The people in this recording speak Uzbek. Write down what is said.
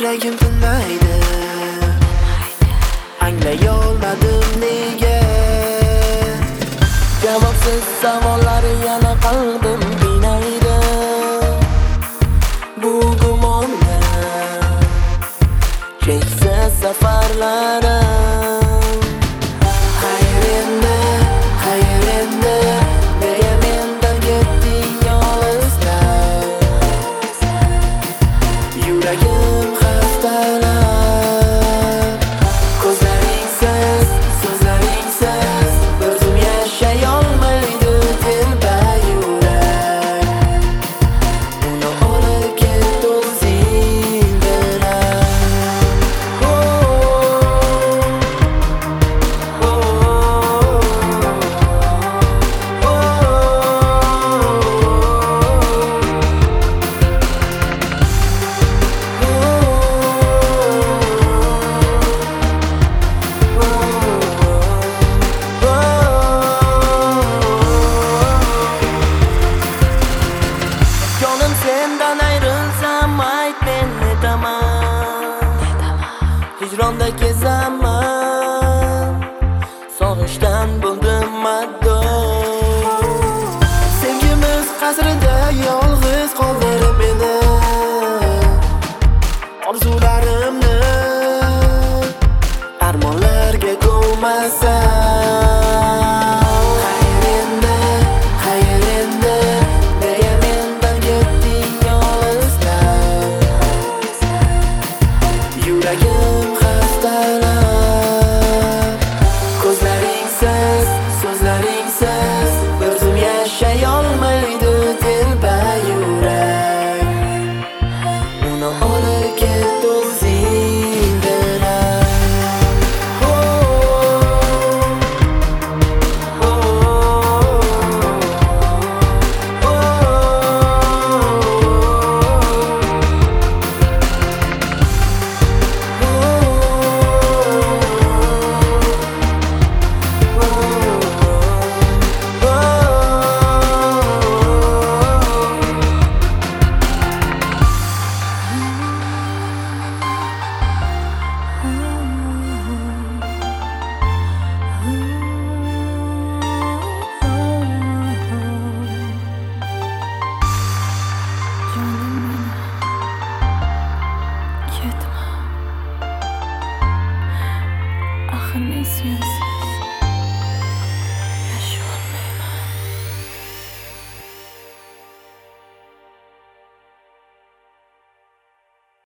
Yuragim tinmaydi, anglayolmadim nega. Javobsiz savollari yana qalbim qiynaydi. Bu gumonga cheksiz safarlarim. Hayır endi, nega mendan ketding yolg'izlab? Yuragim xastalab, ko'zlaringsiz, so'zlaringsiz bir zum yashayolmaydi telba yurak. Uni olib ket o'zing bilan. Jonim sendan ayrilsam ayt men netaman. Hijronda kezaman.